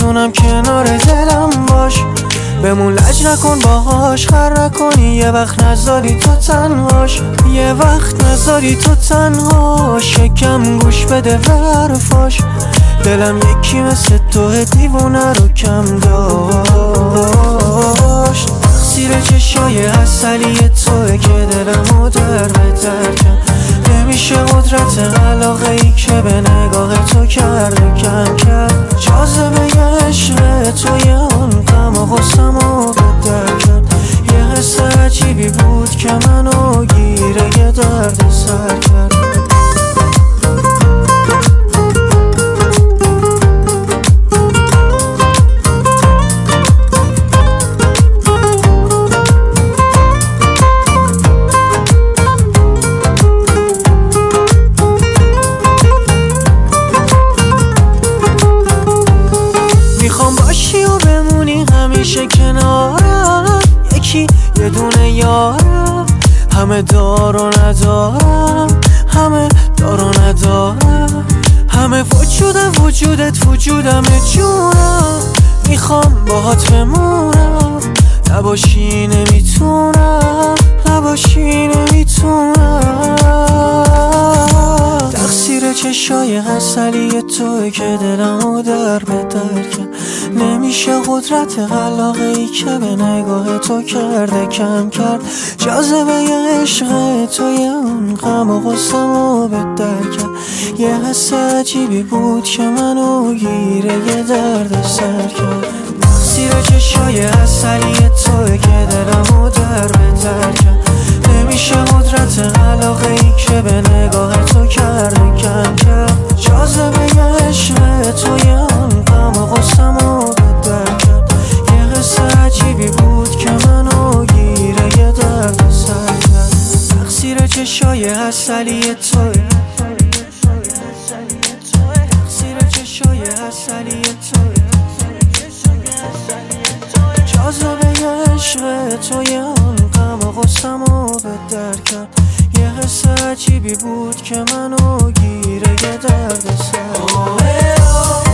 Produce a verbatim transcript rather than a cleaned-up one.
میتونم کنار دلم باش، بمون لج نکن باهاش، خر نکنی یه وقت نذاری تو تنهاش، یه وقت نذاری تو تنهاش، یکم گوش بده به حرفاش. دلم یکی مثل تو دیوونه رو کم داشت. تقصیر چشای عسلی توه که دلمو در به در کرد. نمیشه قدرت علاقه ای که به نگاه تو کرده کم کرد. جاذبه عشق توی اون غم و غصه‌مو بدر کرد. یه حس عجیبی بود که منو گیره یه درد سر کرد. باشی و بمونی همیشه کنارم، یکی یه دونه یارم. همه دار و ندارم، همه دار و ندارم، همه وجودم وجودت وجودم جونم. میخوام باهات بمونم، نباشی نمیتونم، نباشی نمیتونم. تقصیر چشای عسلی توه که دلمو در به در کرد. نمیشه قدرت علاقه ای که به نگاه تو کرده کم کرد. جاذبه عشق توی اون غم و غصه‌مو بدر کرد. یه حس عجیبی بود که منو گیره یه درد سر کرد. تقصیر چشای عسلی توه که دلمو در به در کرد. نمیشه قدرت علاقه ای که به نگاه تو کرده کم کرد. جاذبه عشق توی اون غم و غصه‌مو بدر کرد. یه حس عجیبی بود که منو گیره یه درد سر کرد. تقصیر چشای عسلی توی، تقصیر چشای عسلی توی، جاذبه عشق توی اون غم و غصه‌مو بدر کرد. یه حس عجیبی بود که منو گیره یه درد سر.